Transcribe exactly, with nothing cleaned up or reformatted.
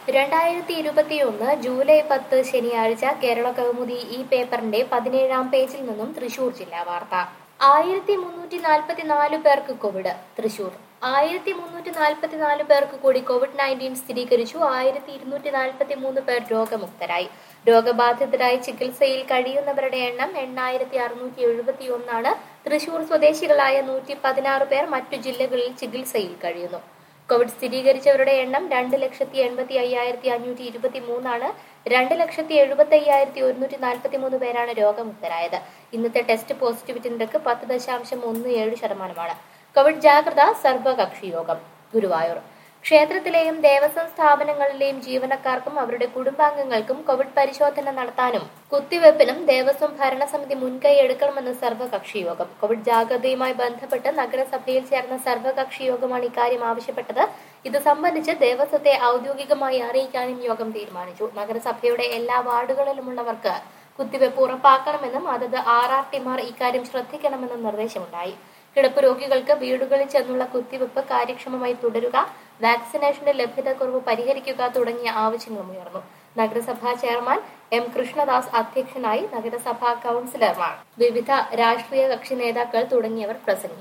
രണ്ടായിരത്തി ഇരുപത്തിയൊന്ന് ജൂലൈ പത്ത് ശനിയാഴ്ച കേരള കൗമുദി ഈ പേപ്പറിന്റെ പതിനേഴാം പേജിൽ നിന്നും തൃശൂർ ജില്ലാ വാർത്ത. ആയിരത്തി മുന്നൂറ്റി നാൽപ്പത്തി നാല് പേർക്ക് കോവിഡ്. തൃശൂർ ആയിരത്തി മുന്നൂറ്റി നാൽപ്പത്തി നാല് പേർക്ക് കൂടി കോവിഡ് നയൻറ്റീൻ സ്ഥിരീകരിച്ചു. ആയിരത്തി ഇരുന്നൂറ്റി നാൽപ്പത്തി മൂന്ന് പേർ രോഗമുക്തരായി. രോഗബാധിതരായി ചികിത്സയിൽ കഴിയുന്നവരുടെ എണ്ണം എണ്ണായിരത്തി അറുന്നൂറ്റി എഴുപത്തി ഒന്നാണ്. തൃശൂർ സ്വദേശികളായ നൂറ്റി പതിനാറ് പേർ മറ്റു ജില്ലകളിൽ ചികിത്സയിൽ കഴിയുന്നു. കോവിഡ് സ്ഥിരീകരിച്ചവരുടെ എണ്ണം രണ്ട് ലക്ഷത്തി എൺപത്തി അയ്യായിരത്തി അഞ്ഞൂറ്റി ഇരുപത്തി മൂന്നാണ്. രണ്ട് ലക്ഷത്തി എഴുപത്തി അയ്യായിരത്തി ഒരുന്നൂറ്റി നാൽപ്പത്തി മൂന്ന് പേരാണ് രോഗമുക്തരായത്. ഇന്നത്തെ ടെസ്റ്റ് പോസിറ്റിവിറ്റി നിരക്ക് പത്ത് ദശാംശം ഒന്ന് ഏഴ് ശതമാനമാണ്. കോവിഡ് ജാഗ്രത സർവകക്ഷി യോഗം. ഗുരുവായൂർ ക്ഷേത്രത്തിലെയും ദേവസ്വം സ്ഥാപനങ്ങളിലെയും ജീവനക്കാർക്കും അവരുടെ കുടുംബാംഗങ്ങൾക്കും കോവിഡ് പരിശോധന നടത്താനും കുത്തിവെപ്പിനും ദേവസ്വം ഭരണസമിതി മുൻകൈ എടുക്കണമെന്ന് സർവകക്ഷി യോഗം. കോവിഡ് ജാഗ്രതയുമായി ബന്ധപ്പെട്ട് നഗരസഭയിൽ ചേർന്ന സർവകക്ഷി യോഗമാണ് ഇക്കാര്യം ആവശ്യപ്പെട്ടത്. ഇത് സംബന്ധിച്ച് ദേവസ്വത്തെ ഔദ്യോഗികമായി അറിയിക്കാനും യോഗം തീരുമാനിച്ചു. നഗരസഭയുടെ എല്ലാ വാർഡുകളിലുമുള്ളവർക്ക് കുത്തിവെപ്പ് ഉറപ്പാക്കണമെന്നും അതത് ആർ ആർ ടിമാർ ഇക്കാര്യം ശ്രദ്ധിക്കണമെന്നും നിർദ്ദേശമുണ്ടായി. കിടപ്പ് രോഗികൾക്ക് വീടുകളിൽ ചെന്നുള്ള കുത്തിവെപ്പ് കാര്യക്ഷമമായി തുടരുക, വാക്സിനേഷന്റെ ലഭ്യതക്കുറവ് പരിഹരിക്കുക തുടങ്ങിയ ആവശ്യങ്ങളും ഉയർന്നു. നഗരസഭാ ചെയർമാൻ എം കൃഷ്ണദാസ് അധ്യക്ഷനായി. നഗരസഭാ കൌൺസിലർമാർ, വിവിധ രാഷ്ട്രീയ കക്ഷി നേതാക്കൾ തുടങ്ങിയവർ പ്രസംഗിച്ചു.